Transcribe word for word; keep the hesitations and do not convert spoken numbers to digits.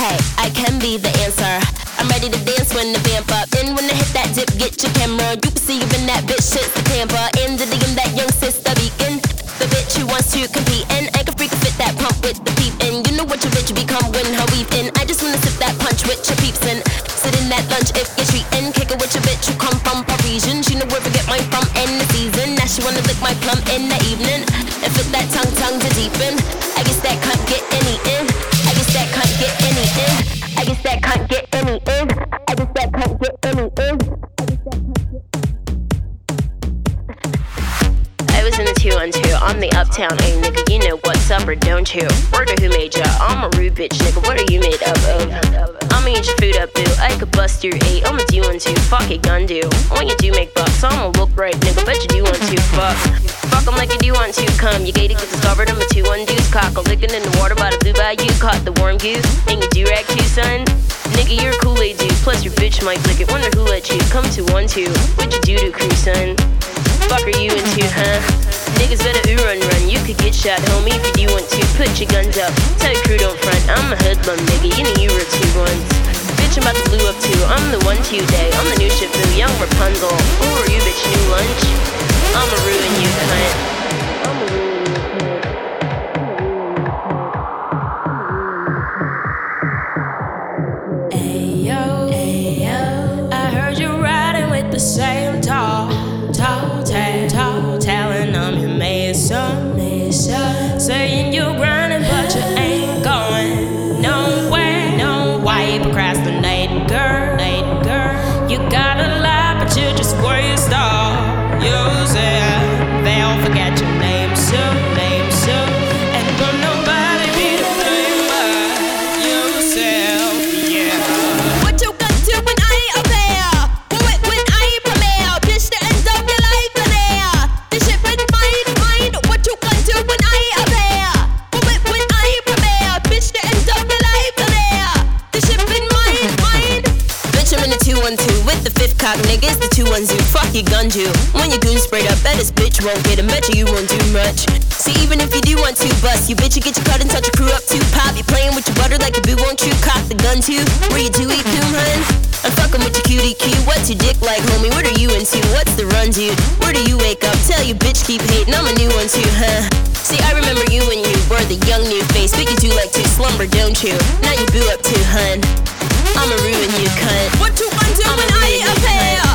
Hey, I can be the answer. I'm ready to dance when the vamp up. Then when I hit that dip, get your camera. You can see even that bitch shit's the tamper. In the D M, that young sister beacon. The bitch who wants to compete. And I can freak fit that pump with the peep. And you know what your bitch become when her weave in. I just wanna sip that punch with your peeps and sit in that lunch if you're treating. Kick it with your bitch who come from Parisian. She know where to get mine from in the season. Now she wanna lick my plum in the evening. And fit that tongue, tongue to deepen. I guess that can't get any in. I guess that can't get any in. I guess that can't get any in. I guess that can't get any in. I was in the two on two. I'm the uptown, hey nigga. You know what's up or don't you? Word of who made ya? I'm a rude bitch, nigga. What are you made up of? I'ma eat your food up, boo. I could bust your eight. I'ma do one two. Fuck it, gun do. When you do make bucks, I'ma look right, nigga. Bet you do want to. Fuck. Fuck 'em like you do want to. Come, you gated, get discovered. I'm a two one deuce. Cock a licking in the water by the blue bayou. Caught the warm goose. And you do rag too, son. Nigga, you're a Kool-Aid dude. Plus your bitch might lick it. Wonder who let you come to one two. What you do to crew, son? Fuck are you into, huh? Niggas better ooh run run. You could get shot, homie, if you do want to. Put your guns up. Tell your crew don't front. I'm a hoodlum, nigga. You know you were two ones. Bitch, I'm about to blue up too. I'm the one two day. I'm the new ship boo. Young Rapunzel. Who are you, bitch? New lunch? I'ma ruin you, cunt. I'ma ruin you, cunt. Ayo, ayo. I heard you riding with the same tall, tall, tall, tall, telling I'm your mason, mason. Saying you're grinding, but you ain't going nowhere. No, why you procrastinating, girl? girl? You got a lot, but you just waste all yourself. They'll forget your name soon, name soon. And will nobody be the same but yourself, yeah. What you gonna do when I appear? When, when I premiere? Bitch, the end of your life in there. This shit with mind, mind. What you gonna do when I appear? When, when I premiere? Bitch, the end of your life in there. This shit with mind, mind. Bitch, I'm in the two one two with the fifth cock, nigga. It's the two one two. Fuck your gun, you. When your goon sprayed up, bet this bitch won't get him. Bet you you won't do much. See, even if you do want to bust, you bitch, you get your cut and touch your crew up too. Pop, you playing with your butter like a boo, won't you? Cock the gun too. Where you do eat coon, hun? I'm fucking with your cutie cue. What's your dick like, homie? What are you into? What's the run, dude? Where do you wake up? Tell you bitch keep hating. I'm a new one too, huh? See, I remember you when you were the young new face. But you do like to slumber, don't you? Now you boo up too, hun. I'ma ruin you, cunt. What you gonna do I'ma when I ruin you, appear?